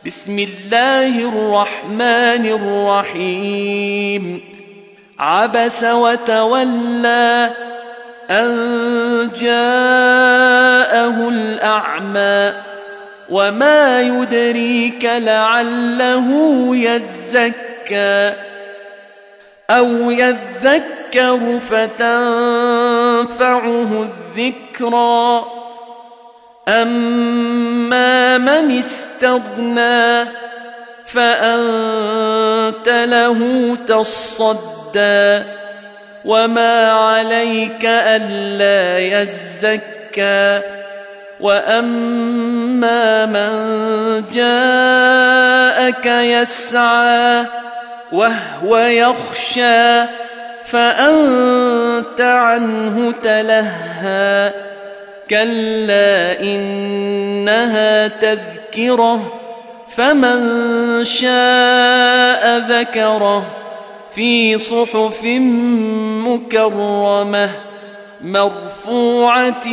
بسم الله الرحمن الرحيم عبس وتولى أن جاءه الأعمى وما يدريك لعله يزكى أو يذكر فتنفعه الذكرى أما من استغنى فأنت له تصدى وما عليك ألا يزكى وأما من جاءك يسعى وهو يخشى فأنت عنه تلهى كلا إنها تذكرة فمن شاء ذكره في صحف مكرمة مرفوعة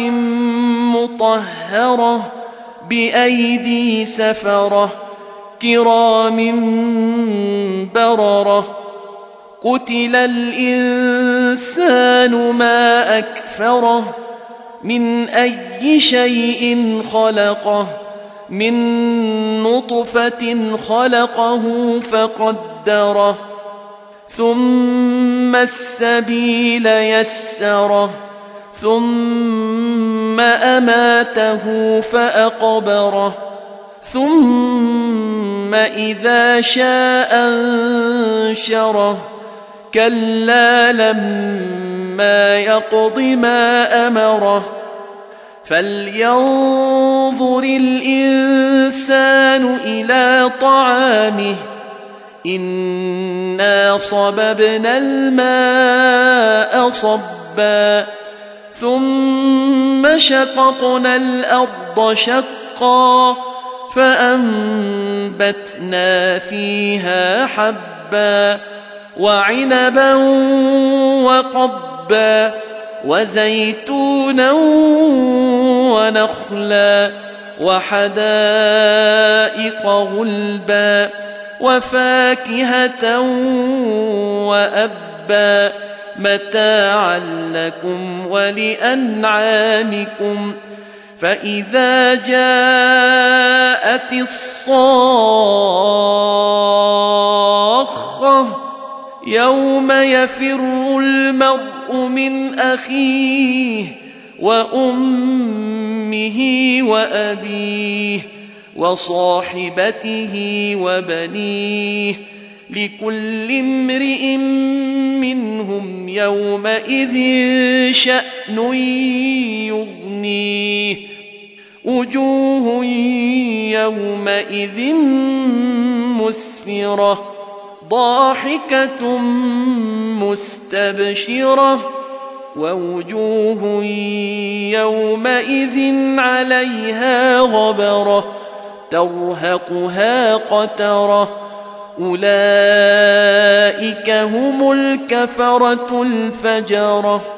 مطهرة بأيدي سفرة كرام بررة قتل الإنسان ما أكفره من أي شيء خلقه من نطفة خلقه فقدره ثم السبيل يسره ثم أماته فأقبره ثم إذا شاء أنشره كلا لما يقض ما أمره فلينظر الإنسان إلى طعامه إنا صببنا الماء صبا ثم شققنا الأرض شقا فأنبتنا فيها حبا وعنبا وقبا وزيتونا ونخلا وحدائق غلبا وفاكهة وأبا متاعا لكم ولأنعامكم فإذا جاءت الصاخة يوم يفر المرء من أخيه وأمه وأبيه وصاحبته وبنيه لكل امرئ منهم يومئذ شأن يغنيه وجوه يومئذ مسفرة ضاحكة مستبشرة ووجوه يومئذ عليها غبرة ترهقها قترة أولئك هم الكفرة الفجرة